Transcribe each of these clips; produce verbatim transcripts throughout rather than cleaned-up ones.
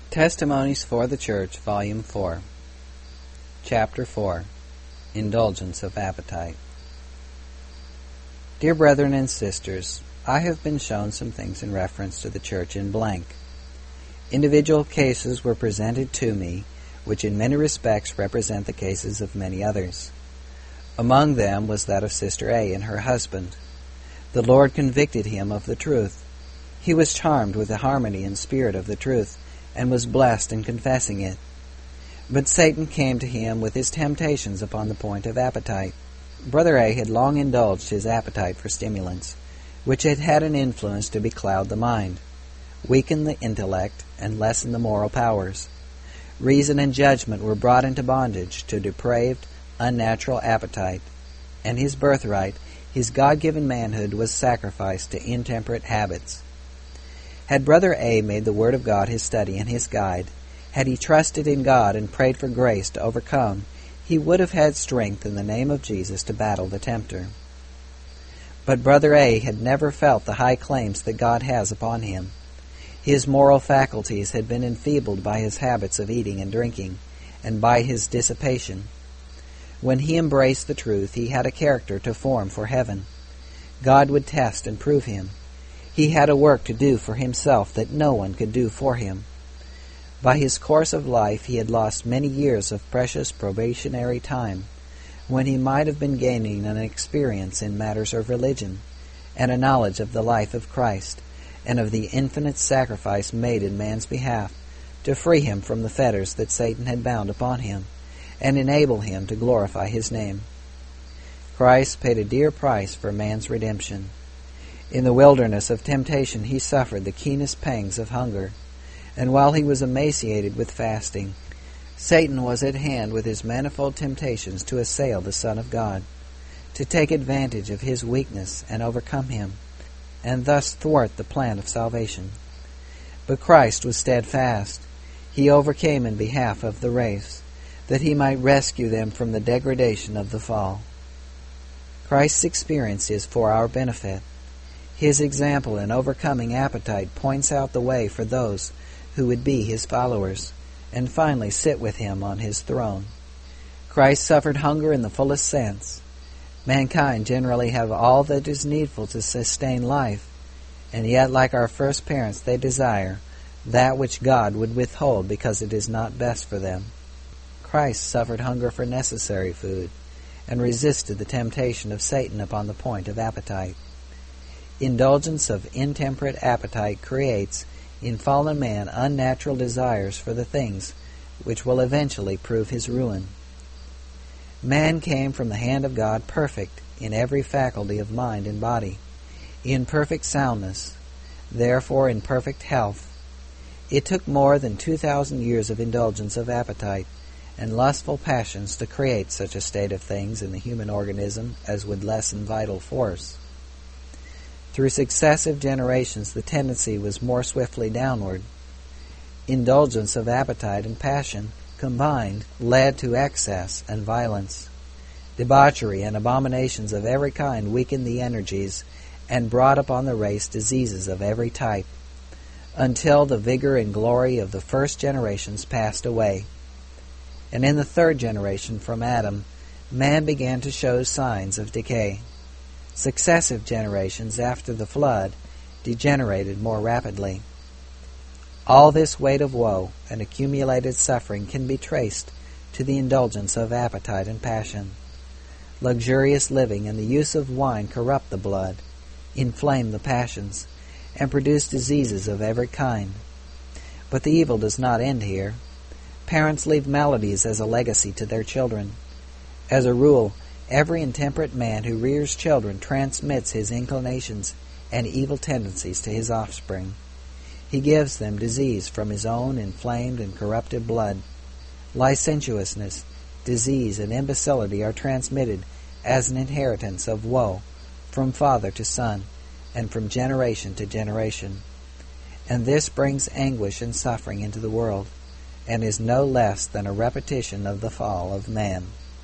Testimonies for the Church, Volume four, Chapter four, Indulgence of Appetite. Dear brethren and sisters, I have been shown some things in reference to the Church in blank. Individual cases were presented to me, which in many respects represent the cases of many others. Among them was that of Sister A. and her husband. The Lord convicted him of the truth. He was charmed with the harmony and spirit of the truth, and was blessed in confessing it. But Satan came to him with his temptations upon the point of appetite. Brother A. had long indulged his appetite for stimulants, which had had an influence to becloud the mind, weaken the intellect, and lessen the moral powers. Reason and judgment were brought into bondage to depraved, unnatural appetite, and his birthright, his God-given manhood, was sacrificed to intemperate habits. Had Brother A. made the Word of God his study and his guide, had he trusted in God and prayed for grace to overcome, he would have had strength in the name of Jesus to battle the tempter. But Brother A. had never felt the high claims that God has upon him. His moral faculties had been enfeebled by his habits of eating and drinking, and by his dissipation. When he embraced the truth, he had a character to form for heaven. God would test and prove him. He had a work to do for himself that no one could do for him. By his course of life he had lost many years of precious probationary time, when he might have been gaining an experience in matters of religion, and a knowledge of the life of Christ, and of the infinite sacrifice made in man's behalf, to free him from the fetters that Satan had bound upon him, and enable him to glorify his name. Christ paid a dear price for man's redemption. In the wilderness of temptation he suffered the keenest pangs of hunger, and while he was emaciated with fasting, Satan was at hand with his manifold temptations to assail the Son of God, to take advantage of his weakness and overcome him, and thus thwart the plan of salvation. But Christ was steadfast. He overcame in behalf of the race, that he might rescue them from the degradation of the fall. Christ's experience is for our benefit. His example in overcoming appetite points out the way for those who would be his followers, and finally sit with him on his throne. Christ suffered hunger in the fullest sense. Mankind generally have all that is needful to sustain life, and yet, like our first parents, they desire that which God would withhold because it is not best for them. Christ suffered hunger for necessary food, and resisted the temptation of Satan upon the point of appetite. Indulgence of intemperate appetite creates in fallen man unnatural desires for the things which will eventually prove his ruin. Man came from the hand of God perfect in every faculty of mind and body, in perfect soundness, therefore in perfect health. It took more than two thousand years of indulgence of appetite and lustful passions to create such a state of things in the human organism as would lessen vital force. Through successive generations, the tendency was more swiftly downward. Indulgence of appetite and passion combined led to excess and violence. Debauchery and abominations of every kind weakened the energies and brought upon the race diseases of every type, until the vigor and glory of the first generations passed away. And in the third generation from Adam, man began to show signs of decay. Successive generations after the flood degenerated more rapidly. All this weight of woe and accumulated suffering can be traced to the indulgence of appetite and passion. Luxurious living and the use of wine corrupt the blood, inflame the passions, and produce diseases of every kind. But the evil does not end here. Parents leave maladies as a legacy to their children. As a rule, every intemperate man who rears children transmits his inclinations and evil tendencies to his offspring. He gives them disease from his own inflamed and corrupted blood. Licentiousness, disease, and imbecility are transmitted as an inheritance of woe from father to son and from generation to generation. And this brings anguish and suffering into the world, and is no less than a repetition of the fall of man.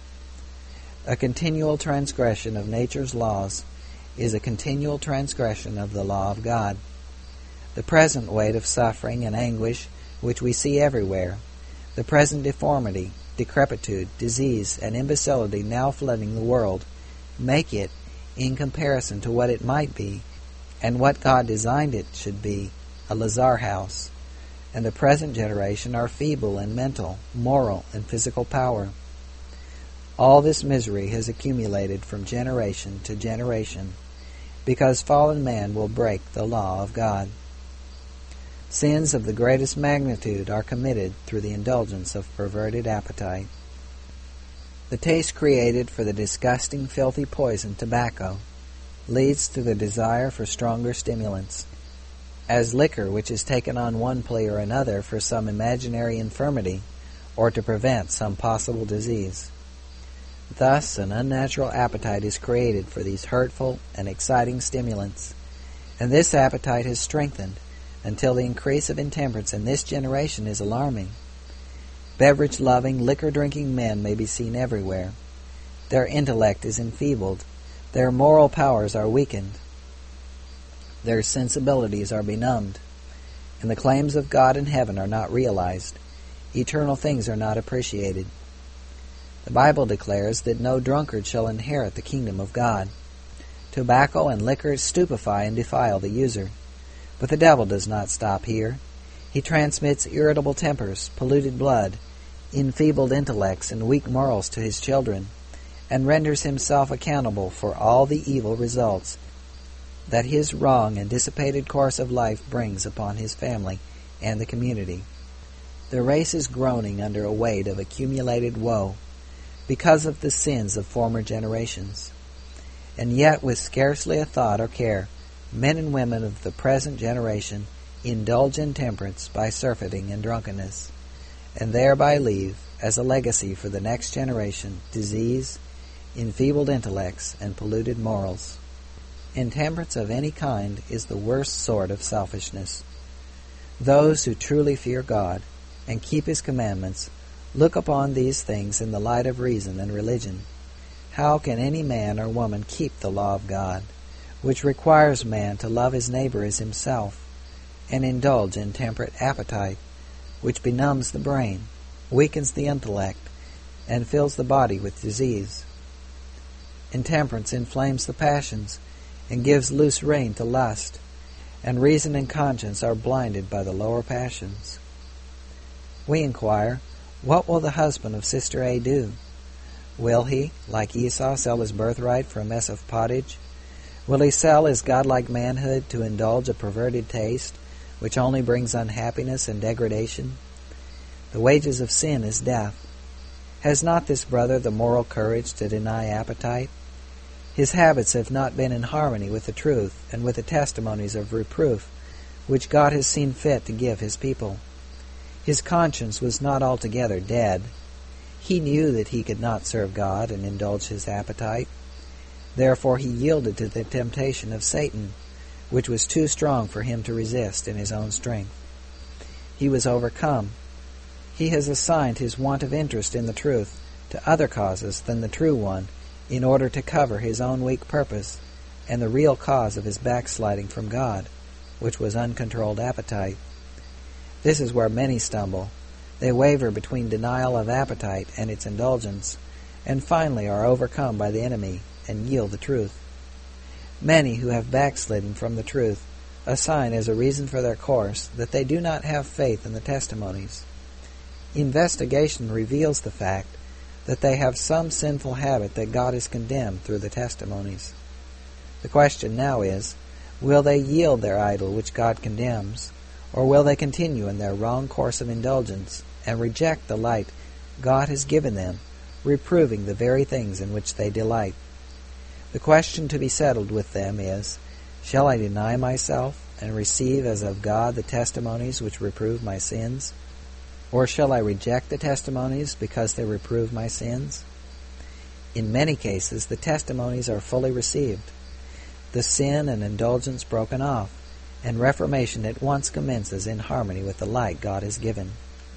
A continual transgression of nature's laws is a continual transgression of the law of God. The present weight of suffering and anguish which we see everywhere, the present deformity, decrepitude, disease, and imbecility now flooding the world, make it, in comparison to what it might be, and what God designed it should be, a lazar house, and the present generation are feeble in mental, moral, and physical power. All this misery has accumulated from generation to generation, because fallen man will break the law of God. Sins of the greatest magnitude are committed through the indulgence of perverted appetite. The taste created for the disgusting, filthy poison tobacco leads to the desire for stronger stimulants, as liquor which is taken on one plea or another for some imaginary infirmity or to prevent some possible disease. Thus an unnatural appetite is created for these hurtful and exciting stimulants, and this appetite is strengthened until the increase of intemperance in this generation is alarming. Beverage-loving, liquor-drinking men may be seen everywhere. Their intellect is enfeebled, their moral powers are weakened, their sensibilities are benumbed, and the claims of God in heaven are not realized. Eternal things are not appreciated. The Bible declares that no drunkard shall inherit the kingdom of God. Tobacco and liquor stupefy and defile the user. But the devil does not stop here. He transmits irritable tempers, polluted blood, enfeebled intellects, and weak morals to his children, and renders himself accountable for all the evil results that his wrong and dissipated course of life brings upon his family and the community. The race is groaning under a weight of accumulated woe because of the sins of former generations. And yet, with scarcely a thought or care, men and women of the present generation indulge in temperance by surfeiting and drunkenness, and thereby leave, as a legacy for the next generation, disease, enfeebled intellects, and polluted morals. Intemperance of any kind is the worst sort of selfishness. Those who truly fear God and keep His commandments look upon these things in the light of reason and religion. How can any man or woman keep the law of God, which requires man to love his neighbor as himself, and indulge in temperate appetite, which benumbs the brain, weakens the intellect, and fills the body with disease? Intemperance inflames the passions, and gives loose rein to lust, and reason and conscience are blinded by the lower passions. We inquire, what will the husband of Sister A do? Will he, like Esau, sell his birthright for a mess of pottage? Will he sell his godlike manhood to indulge a perverted taste, which only brings unhappiness and degradation? The wages of sin is death. Has not this brother the moral courage to deny appetite? His habits have not been in harmony with the truth and with the testimonies of reproof which God has seen fit to give His people. His conscience was not altogether dead. He knew that he could not serve God and indulge his appetite. Therefore he yielded to the temptation of Satan, which was too strong for him to resist in his own strength. He was overcome. He has assigned his want of interest in the truth to other causes than the true one, in order to cover his own weak purpose and the real cause of his backsliding from God, which was uncontrolled appetite. This is where many stumble. They waver between denial of appetite and its indulgence, and finally are overcome by the enemy and yield the truth. Many who have backslidden from the truth assign as a reason for their course that they do not have faith in the testimonies. Investigation reveals the fact that they have some sinful habit that God has condemned through the testimonies. The question now is, will they yield their idol which God condemns, or will they continue in their wrong course of indulgence and reject the light God has given them, reproving the very things in which they delight? The question to be settled with them is, shall I deny myself and receive as of God the testimonies which reprove my sins? Or shall I reject the testimonies because they reprove my sins? In many cases, the testimonies are fully received, the sin and indulgence broken off, and reformation at once commences in harmony with the light God has given.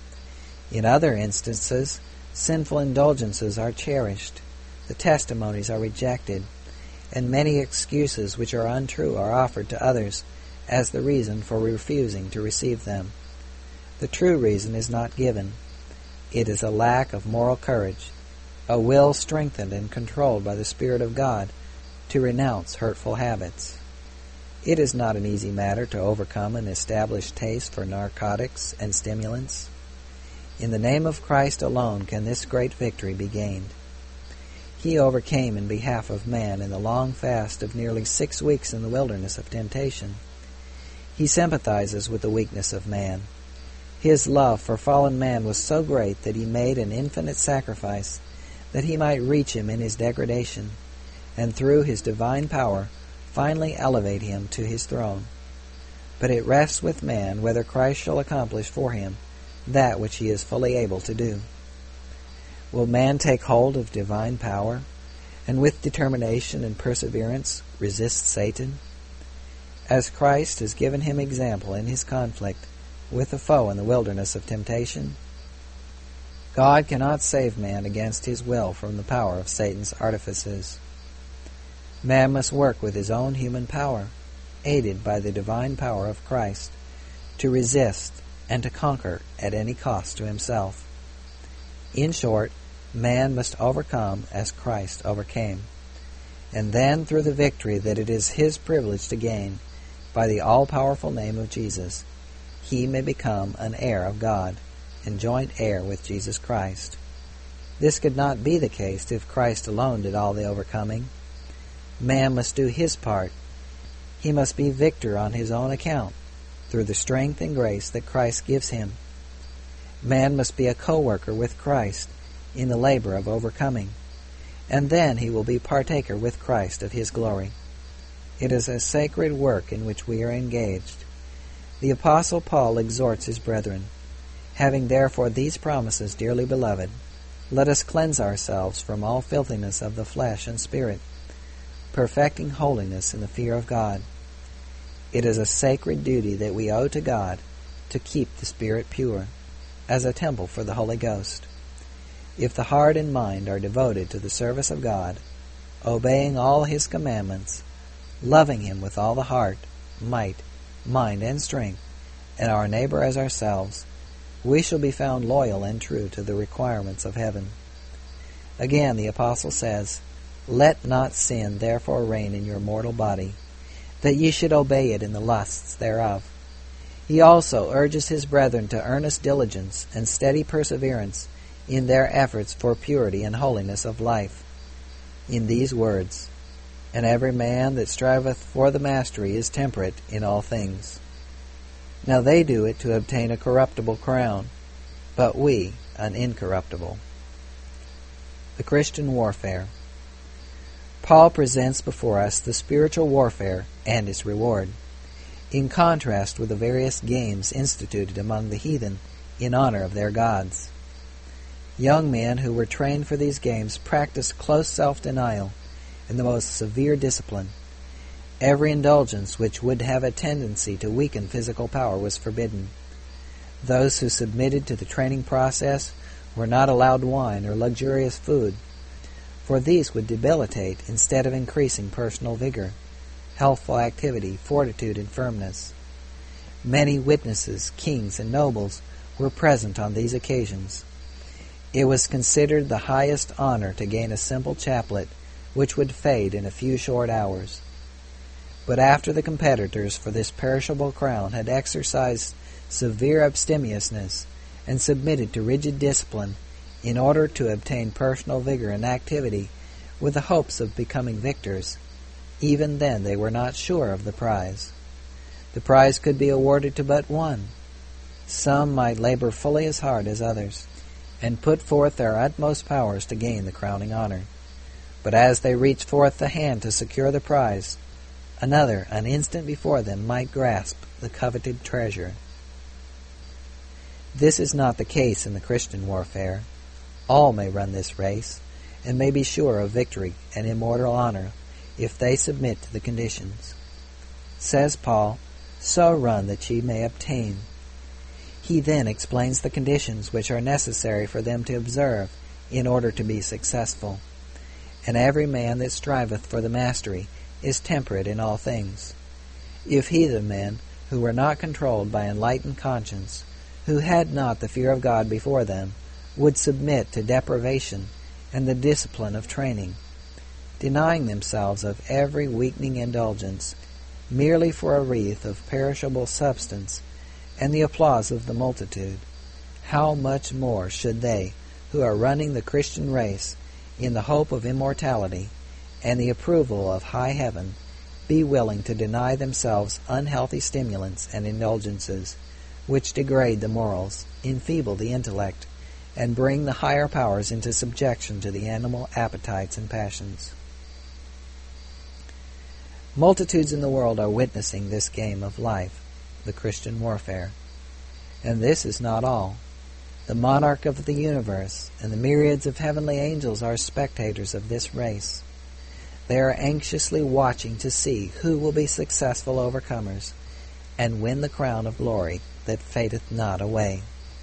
In other instances, sinful indulgences are cherished, the testimonies are rejected, and many excuses which are untrue are offered to others as the reason for refusing to receive them. The true reason is not given. It is a lack of moral courage, a will strengthened and controlled by the Spirit of God to renounce hurtful habits. It is not an easy matter to overcome an established taste for narcotics and stimulants. In the name of Christ alone can this great victory be gained. He overcame in behalf of man in the long fast of nearly six weeks in the wilderness of temptation. He sympathizes with the weakness of man. His love for fallen man was so great that he made an infinite sacrifice that he might reach him in his degradation, and through his divine power finally elevate him to his throne. But it rests with man whether Christ shall accomplish for him that which he is fully able to do. Will man take hold of divine power, and with determination and perseverance resist Satan? As Christ has given him example in his conflict with the foe in the wilderness of temptation, God cannot save man against his will from the power of Satan's artifices. Man must work with his own human power, aided by the divine power of Christ, to resist and to conquer at any cost to himself. In short, man must overcome as Christ overcame, and then through the victory that it is his privilege to gain by the all-powerful name of Jesus, he may become an heir of God and joint heir with Jesus Christ. This could not be the case if Christ alone did all the overcoming. Man must do his part. He must be victor on his own account, through the strength and grace that Christ gives him. Man must be a co-worker with Christ in the labor of overcoming, and then he will be partaker with Christ of his glory. It is a sacred work in which we are engaged. The Apostle Paul exhorts his brethren, "Having therefore these promises, dearly beloved, let us cleanse ourselves from all filthiness of the flesh and spirit, perfecting holiness in the fear of God." It is a sacred duty that we owe to God to keep the spirit pure, as a temple for the Holy Ghost. If the heart and mind are devoted to the service of God, obeying all His commandments, loving Him with all the heart, might, mind, and strength, and our neighbor as ourselves, we shall be found loyal and true to the requirements of heaven. Again, the Apostle says, "Let not sin therefore reign in your mortal body, that ye should obey it in the lusts thereof." He also urges his brethren to earnest diligence and steady perseverance in their efforts for purity and holiness of life, in these words, "And every man that striveth for the mastery is temperate in all things." Now they do it to obtain a corruptible crown, but we an incorruptible. The Christian warfare. Paul presents before us the spiritual warfare and its reward, in contrast with the various games instituted among the heathen in honor of their gods. Young men who were trained for these games practiced close self-denial and the most severe discipline. Every indulgence which would have a tendency to weaken physical power was forbidden. Those who submitted to the training process were not allowed wine or luxurious food, for these would debilitate instead of increasing personal vigor, healthful activity, fortitude, and firmness. Many witnesses, kings, and nobles were present on these occasions. It was considered the highest honor to gain a simple chaplet which would fade in a few short hours. But after the competitors for this perishable crown had exercised severe abstemiousness and submitted to rigid discipline in order to obtain personal vigor and activity with the hopes of becoming victors, even then they were not sure of the prize. The prize could be awarded to but one. Some might labor fully as hard as others, and put forth their utmost powers to gain the crowning honor. But as they reached forth the hand to secure the prize, another, an instant before them, might grasp the coveted treasure. This is not the case in the Christian warfare. All may run this race, and may be sure of victory and immortal honor if they submit to the conditions. Says Paul, "So run that ye may obtain." He then explains the conditions which are necessary for them to observe in order to be successful. "And every man that striveth for the mastery is temperate in all things." If heathen men, who were not controlled by enlightened conscience, who had not the fear of God before them, would submit to deprivation and the discipline of training, denying themselves of every weakening indulgence, merely for a wreath of perishable substance and the applause of the multitude, how much more should they, who are running the Christian race in the hope of immortality and the approval of high heaven, be willing to deny themselves unhealthy stimulants and indulgences, which degrade the morals, enfeeble the intellect, and bring the higher powers into subjection to the animal appetites and passions. Multitudes in the world are witnessing this game of life, the Christian warfare. And this is not all. The monarch of the universe and the myriads of heavenly angels are spectators of this race. They are anxiously watching to see who will be successful overcomers and win the crown of glory that fadeth not away.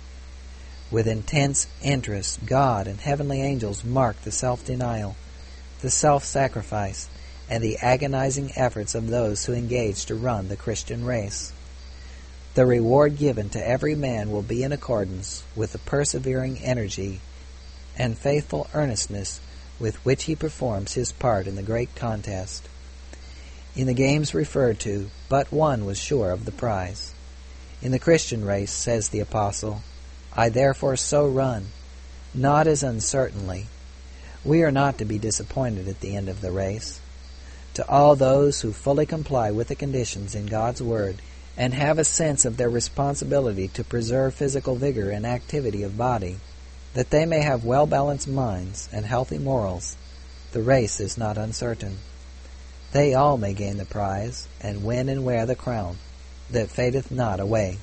With intense interest, God and heavenly angels mark the self-denial, the self-sacrifice, and the agonizing efforts of those who engage to run the Christian race. The reward given to every man will be in accordance with the persevering energy and faithful earnestness with which he performs his part in the great contest. In the games referred to, but one was sure of the prize. In the Christian race, says the Apostle, I therefore so run, not as uncertainly. We are not to be disappointed at the end of the race. To all those who fully comply with the conditions in God's Word and have a sense of their responsibility to preserve physical vigor and activity of body, that they may have well-balanced minds and healthy morals, the race is not uncertain. They all may gain the prize and win and wear the crown that fadeth not away.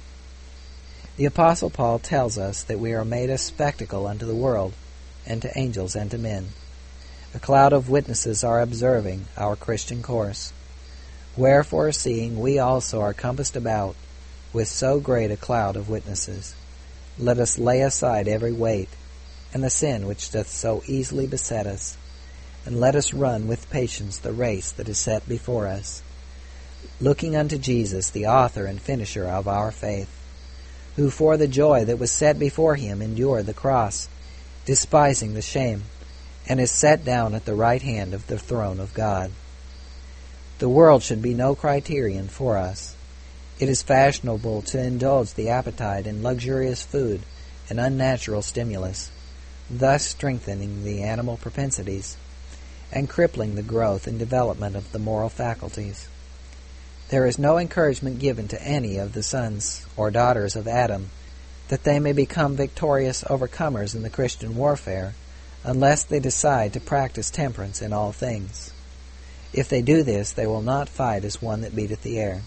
The Apostle Paul tells us that we are made a spectacle unto the world, and to angels and to men. A cloud of witnesses are observing our Christian course. Wherefore, seeing we also are compassed about with so great a cloud of witnesses, let us lay aside every weight, and the sin which doth so easily beset us, and let us run with patience the race that is set before us, looking unto Jesus, the author and finisher of our faith, who for the joy that was set before him endured the cross, despising the shame, and is set down at the right hand of the throne of God. The world should be no criterion for us. It is fashionable to indulge the appetite in luxurious food and unnatural stimulus, thus strengthening the animal propensities and crippling the growth and development of the moral faculties. There is no encouragement given to any of the sons or daughters of Adam that they may become victorious overcomers in the Christian warfare unless they decide to practice temperance in all things. If they do this, they will not fight as one that beateth the air.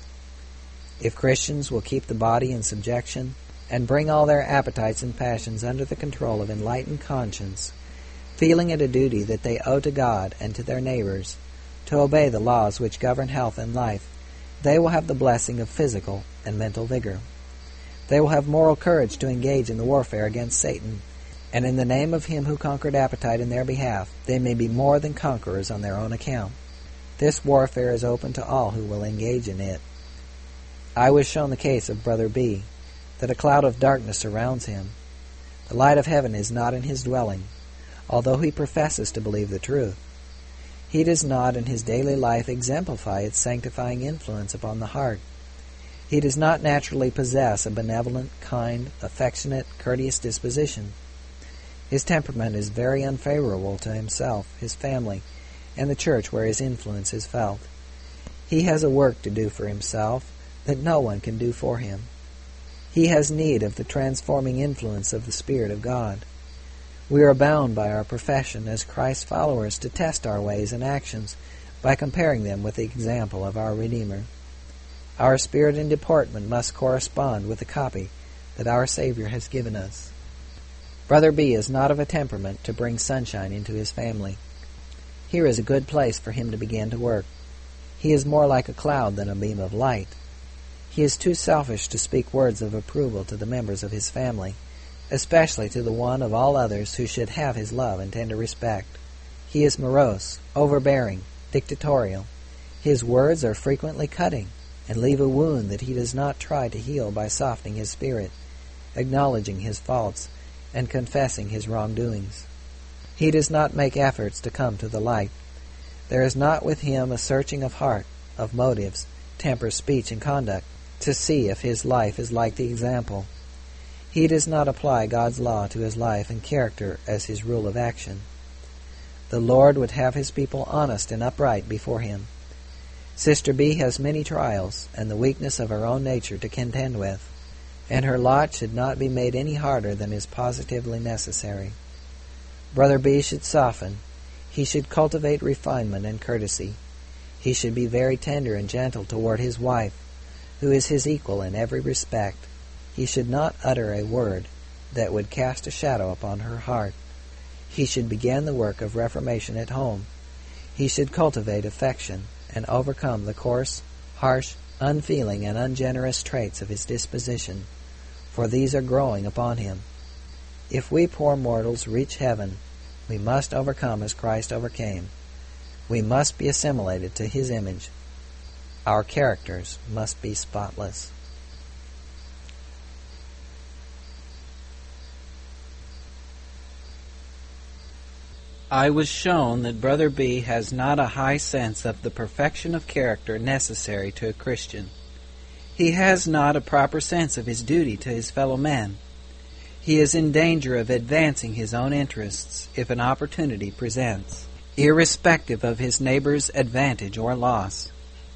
If Christians will keep the body in subjection and bring all their appetites and passions under the control of enlightened conscience, feeling it a duty that they owe to God and to their neighbors to obey the laws which govern health and life, they will have the blessing of physical and mental vigor. They will have moral courage to engage in the warfare against Satan, and in the name of him who conquered appetite in their behalf, they may be more than conquerors on their own account. This warfare is open to all who will engage in it. I was shown the case of Brother B, that a cloud of darkness surrounds him. The light of heaven is not in his dwelling, although he professes to believe the truth. He does not in his daily life exemplify its sanctifying influence upon the heart. He does not naturally possess a benevolent, kind, affectionate, courteous disposition. His temperament is very unfavorable to himself, his family, and the church where his influence is felt. He has a work to do for himself that no one can do for him. He has need of the transforming influence of the Spirit of God. We are bound by our profession as Christ's followers to test our ways and actions by comparing them with the example of our Redeemer. Our spirit and deportment must correspond with the copy that our Savior has given us. Brother B is not of a temperament to bring sunshine into his family. Here is a good place for him to begin to work. He is more like a cloud than a beam of light. He is too selfish to speak words of approval to the members of his family, especially to the one of all others who should have his love and tender respect. He is morose, overbearing, dictatorial. His words are frequently cutting, and leave a wound that he does not try to heal by softening his spirit, acknowledging his faults and confessing his wrongdoings. He does not make efforts to come to the light. There is not with him a searching of heart, of motives, temper, speech, and conduct, to see if his life is like the example. He does not apply God's law to his life and character as his rule of action. The Lord would have his people honest and upright before him. Sister B has many trials and the weakness of her own nature to contend with, and her lot should not be made any harder than is positively necessary. Brother B should soften. He should cultivate refinement and courtesy. He should be very tender and gentle toward his wife, who is his equal in every respect. He should not utter a word that would cast a shadow upon her heart. He should begin the work of reformation at home. He should cultivate affection and overcome the coarse, harsh, unfeeling, and ungenerous traits of his disposition, for these are growing upon him. If we poor mortals reach heaven, we must overcome as Christ overcame. We must be assimilated to his image. Our characters must be spotless. I was shown that Brother B has not a high sense of the perfection of character necessary to a Christian. He has not a proper sense of his duty to his fellow man. He is in danger of advancing his own interests if an opportunity presents, irrespective of his neighbor's advantage or loss.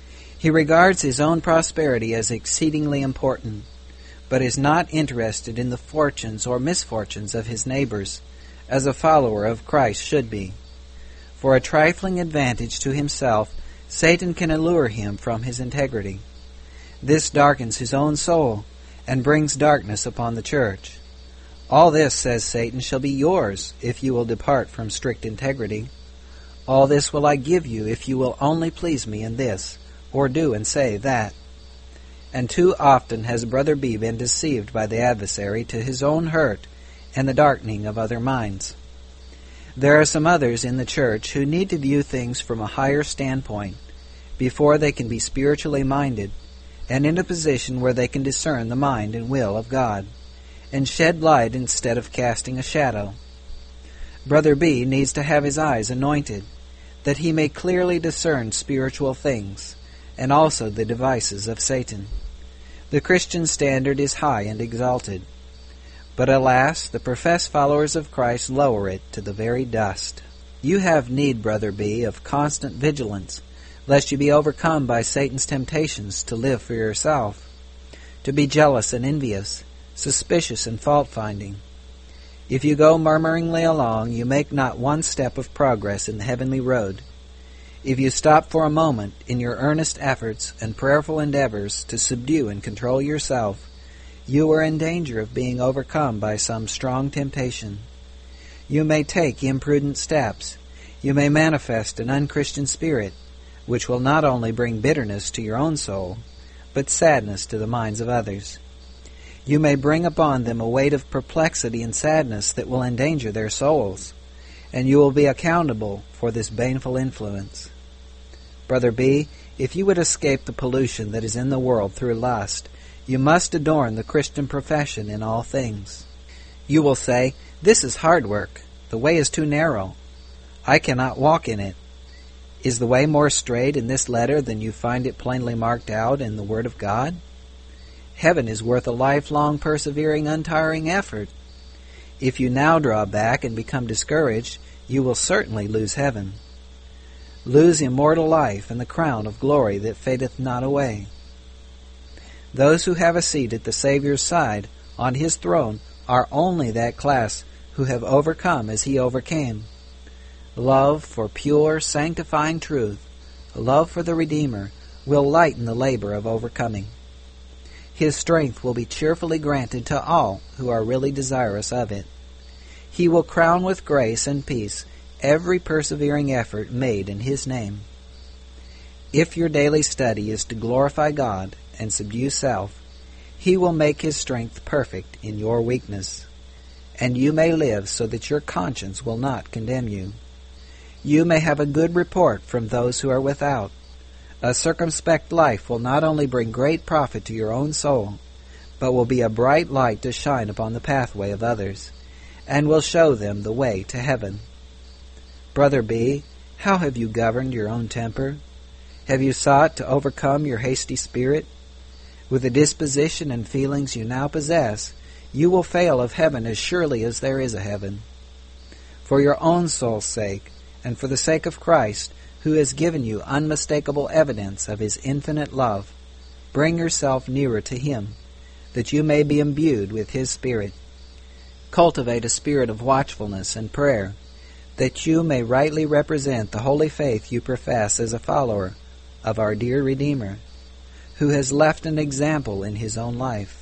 He regards his own prosperity as exceedingly important, but is not interested in the fortunes or misfortunes of his neighbors, as a follower of Christ should be. For a trifling advantage to himself, Satan can allure him from his integrity. This darkens his own soul and brings darkness upon the church. All this, says Satan, shall be yours if you will depart from strict integrity. All this will I give you if you will only please me in this, or do and say that. And too often has Brother B been deceived by the adversary to his own hurt and the darkening of other minds. There are some others in the church who need to view things from a higher standpoint before they can be spiritually minded and in a position where they can discern the mind and will of God and shed light instead of casting a shadow. Brother B needs to have his eyes anointed that he may clearly discern spiritual things and also the devices of Satan. The Christian standard is high and exalted, but alas, the professed followers of Christ lower it to the very dust. You have need, Brother B, of constant vigilance, lest you be overcome by Satan's temptations to live for yourself, to be jealous and envious, suspicious and fault-finding. If you go murmuringly along, you make not one step of progress in the heavenly road. If you stop for a moment in your earnest efforts and prayerful endeavors to subdue and control yourself, you are in danger of being overcome by some strong temptation. You may take imprudent steps. You may manifest an unchristian spirit, which will not only bring bitterness to your own soul, but sadness to the minds of others. You may bring upon them a weight of perplexity and sadness that will endanger their souls, and you will be accountable for this baneful influence. Brother B, if you would escape the pollution that is in the world through lust, you must adorn the Christian profession in all things. You will say, "This is hard work. The way is too narrow. I cannot walk in it." Is the way more straight in this letter than you find it plainly marked out in the Word of God? Heaven is worth a lifelong, persevering, untiring effort. If you now draw back and become discouraged, you will certainly lose heaven. Lose immortal life and the crown of glory that fadeth not away. Those who have a seat at the Savior's side on his throne are only that class who have overcome as he overcame. Love for pure, sanctifying truth, love for the Redeemer, will lighten the labor of overcoming. His strength will be cheerfully granted to all who are really desirous of it. He will crown with grace and peace every persevering effort made in his name. If your daily study is to glorify God and subdue self, he will make his strength perfect in your weakness, and you may live so that your conscience will not condemn you. You may have a good report from those who are without. A circumspect life will not only bring great profit to your own soul, but will be a bright light to shine upon the pathway of others, and will show them the way to heaven. Brother B., how have you governed your own temper? Have you sought to overcome your hasty spirit? With the disposition and feelings you now possess, you will fail of heaven as surely as there is a heaven. For your own soul's sake, and for the sake of Christ, who has given you unmistakable evidence of his infinite love, bring yourself nearer to him, that you may be imbued with his Spirit. Cultivate a spirit of watchfulness and prayer, that you may rightly represent the holy faith you profess as a follower of our dear Redeemer, who has left an example in his own life.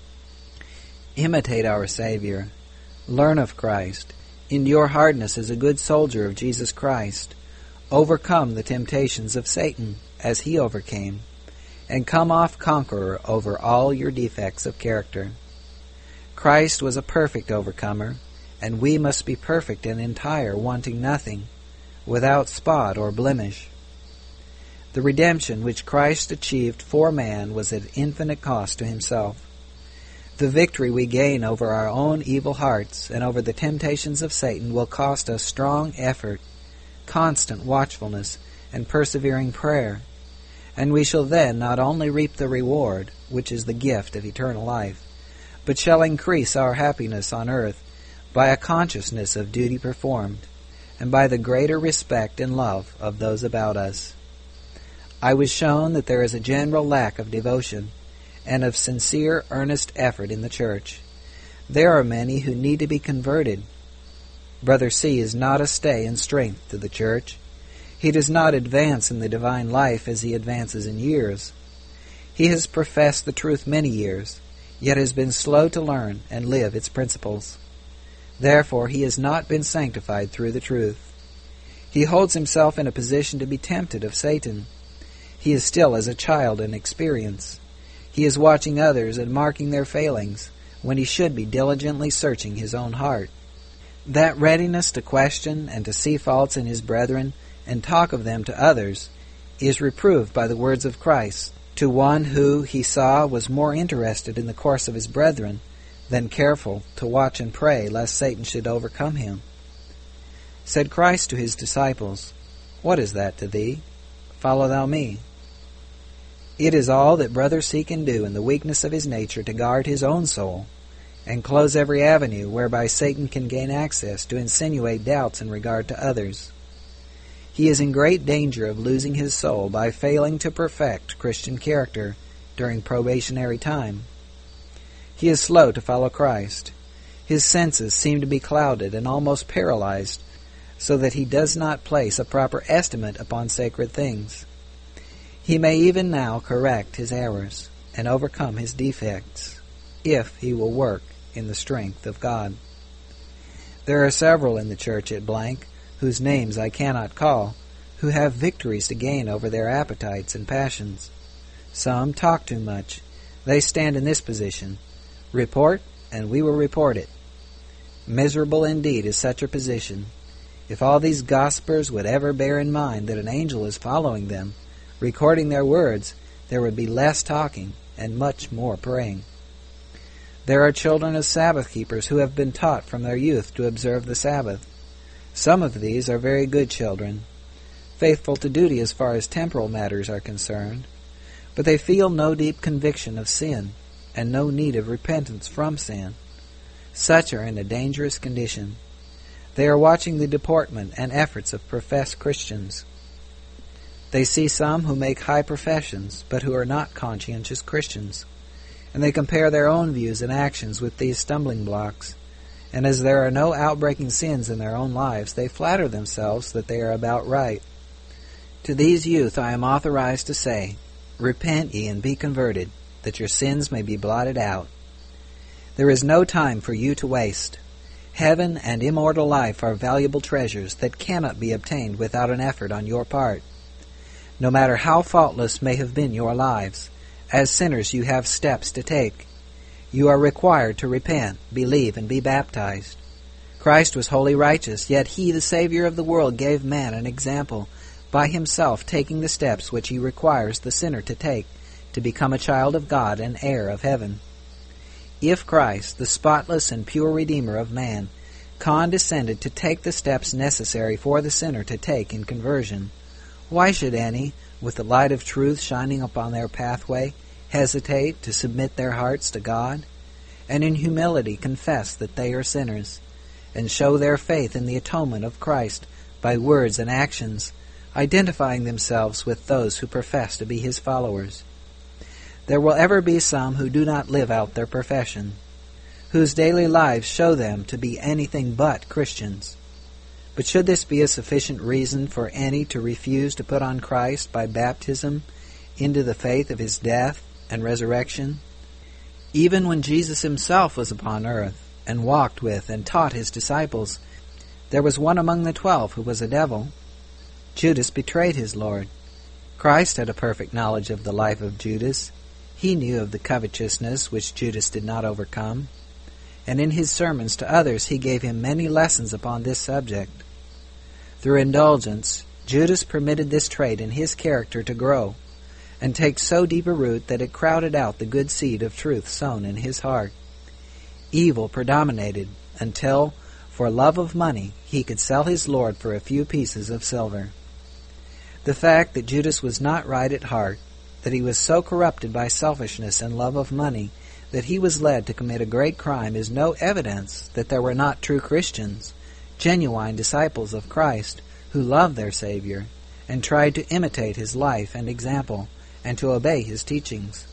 Imitate our Savior. Learn of Christ. Endure hardness as a good soldier of Jesus Christ. Overcome the temptations of Satan as he overcame, and come off conqueror over all your defects of character. Christ was a perfect overcomer, and we must be perfect and entire, wanting nothing, without spot or blemish. The redemption which Christ achieved for man was at infinite cost to himself. The victory we gain over our own evil hearts and over the temptations of Satan will cost us strong effort, constant watchfulness, and persevering prayer, and we shall then not only reap the reward, which is the gift of eternal life, but shall increase our happiness on earth by a consciousness of duty performed, and by the greater respect and love of those about us. I was shown that there is a general lack of devotion and of sincere, earnest effort in the church. There are many who need to be converted. Brother C. is not a stay in strength to the church. He does not advance in the divine life as he advances in years. He has professed the truth many years, yet has been slow to learn and live its principles. Therefore he has not been sanctified through the truth. He holds himself in a position to be tempted of Satan. He is still as a child in experience. He is watching others and marking their failings, when he should be diligently searching his own heart. That readiness to question and to see faults in his brethren and talk of them to others is reproved by the words of Christ to one who, he saw, was more interested in the course of his brethren than careful to watch and pray lest Satan should overcome him. Said Christ to his disciples, "What is that to thee? Follow thou me." It is all that Brother C. can do in the weakness of his nature to guard his own soul, and close every avenue whereby Satan can gain access to insinuate doubts in regard to others. He is in great danger of losing his soul by failing to perfect Christian character during probationary time. He is slow to follow Christ. His senses seem to be clouded and almost paralyzed, so that he does not place a proper estimate upon sacred things. He may even now correct his errors and overcome his defects, if he will work in the strength of God. There are several in the church at blank, whose names I cannot call, who have victories to gain over their appetites and passions. Some talk too much. They stand in this position: report, and we will report it. Miserable indeed is such a position. If all these gossipers would ever bear in mind that an angel is following them, recording their words, there would be less talking and much more praying. There are children of Sabbath keepers who have been taught from their youth to observe the Sabbath. Some of these are very good children, faithful to duty as far as temporal matters are concerned, but they feel no deep conviction of sin and no need of repentance from sin. Such are in a dangerous condition. They are watching the deportment and efforts of professed Christians. They see some who make high professions, but who are not conscientious Christians, and they compare their own views and actions with these stumbling blocks, and as there are no outbreaking sins in their own lives, they flatter themselves that they are about right. To these youth I am authorized to say, "Repent ye and be converted, that your sins may be blotted out." There is no time for you to waste. Heaven and immortal life are valuable treasures that cannot be obtained without an effort on your part. No matter how faultless may have been your lives, as sinners you have steps to take. You are required to repent, believe, and be baptized. Christ was wholly righteous, yet he, the Savior of the world, gave man an example by himself taking the steps which he requires the sinner to take to become a child of God and heir of heaven. If Christ, the spotless and pure Redeemer of man, condescended to take the steps necessary for the sinner to take in conversion, why should any, with the light of truth shining upon their pathway, hesitate to submit their hearts to God, and in humility confess that they are sinners, and show their faith in the atonement of Christ by words and actions, identifying themselves with those who profess to be His followers? There will ever be some who do not live out their profession, whose daily lives show them to be anything but Christians. But should this be a sufficient reason for any to refuse to put on Christ by baptism into the faith of His death and resurrection? Even when Jesus Himself was upon earth and walked with and taught His disciples, there was one among the twelve who was a devil. Judas betrayed his Lord. Christ had a perfect knowledge of the life of Judas. He knew of the covetousness which Judas did not overcome, and in His sermons to others He gave him many lessons upon this subject. Through indulgence, Judas permitted this trait in his character to grow and take so deep a root that it crowded out the good seed of truth sown in his heart. Evil predominated until, for love of money, he could sell his Lord for a few pieces of silver. The fact that Judas was not right at heart, that he was so corrupted by selfishness and love of money that he was led to commit a great crime, is no evidence that there were not true Christians, genuine disciples of Christ, who loved their Savior and tried to imitate His life and example and to obey His teachings.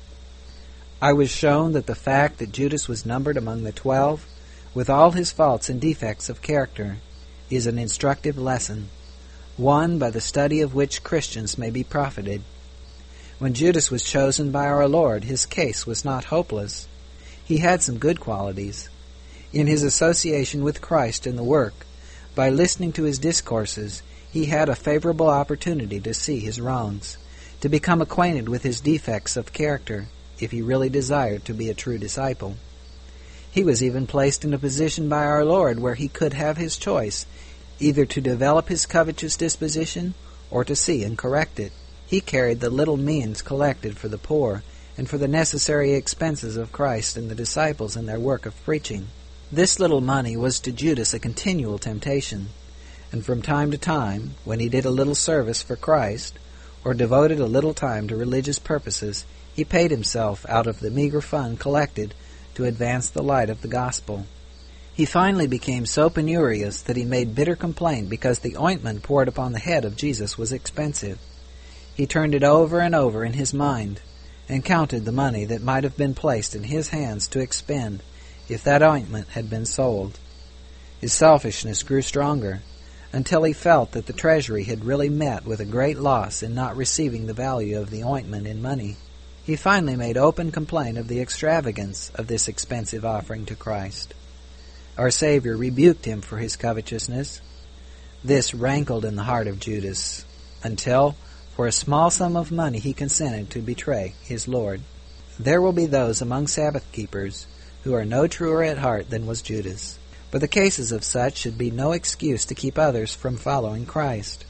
I was shown that the fact that Judas was numbered among the twelve, with all his faults and defects of character, is an instructive lesson, one by the study of which Christians may be profited. When Judas was chosen by our Lord, his case was not hopeless. He had some good qualities. In his association with Christ in the work, by listening to His discourses, he had a favorable opportunity to see his wrongs, to become acquainted with his defects of character, if he really desired to be a true disciple. He was even placed in a position by our Lord where he could have his choice, either to develop his covetous disposition or to see and correct it. He carried the little means collected for the poor and for the necessary expenses of Christ and the disciples in their work of preaching. This little money was to Judas a continual temptation, and from time to time, when he did a little service for Christ, or devoted a little time to religious purposes, he paid himself out of the meager fund collected to advance the light of the gospel. He finally became so penurious that he made bitter complaint because the ointment poured upon the head of Jesus was expensive. He turned it over and over in his mind, and counted the money that might have been placed in his hands to expend if that ointment had been sold. His selfishness grew stronger, until he felt that the treasury had really met with a great loss in not receiving the value of the ointment in money. He finally made open complaint of the extravagance of this expensive offering to Christ. Our Savior rebuked him for his covetousness. This rankled in the heart of Judas, until, for a small sum of money, he consented to betray his Lord. There will be those among Sabbath keepers who are no truer at heart than was Judas. But the cases of such should be no excuse to keep others from following Christ.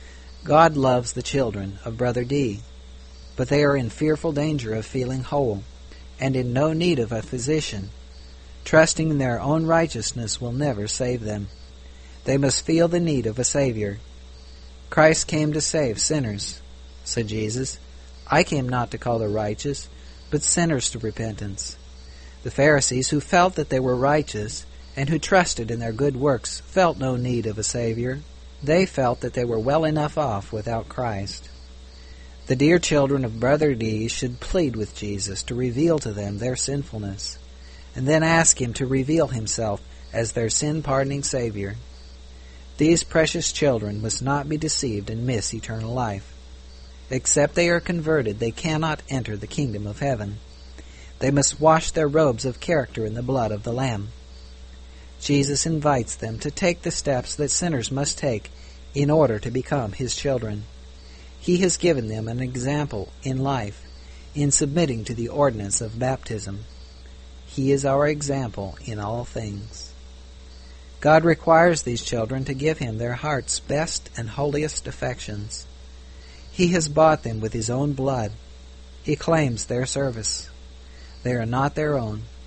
God loves the children of Brother D, but they are in fearful danger of feeling whole, and in no need of a physician. Trusting in their own righteousness will never save them. They must feel the need of a Savior. Christ came to save sinners, said Jesus. I came not to call the righteous, but sinners to repentance. The Pharisees, who felt that they were righteous, and who trusted in their good works, felt no need of a Savior. They felt that they were well enough off without Christ. The dear children of Brother D should plead with Jesus to reveal to them their sinfulness, and then ask Him to reveal Himself as their sin-pardoning Savior. These precious children must not be deceived and miss eternal life. Except they are converted, they cannot enter the kingdom of heaven. They must wash their robes of character in the blood of the Lamb. Jesus invites them to take the steps that sinners must take in order to become His children. He has given them an example in life in submitting to the ordinance of baptism. He is our example in all things. God requires these children to give Him their heart's best and holiest affections. He has bought them with His own blood. He claims their service. They are not their own,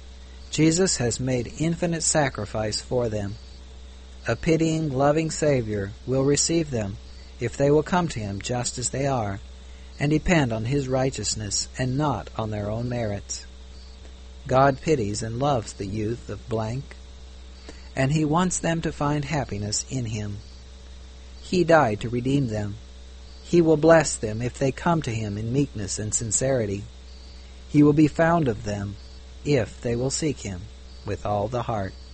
Jesus has made infinite sacrifice for them. A pitying, loving Savior will receive them if they will come to Him just as they are, and depend on His righteousness and not on their own merits. God pities and loves the youth of blank, and He wants them to find happiness in Him. He died to redeem them. He will bless them if they come to Him in meekness and sincerity. He will be found of them if they will seek Him with all the heart.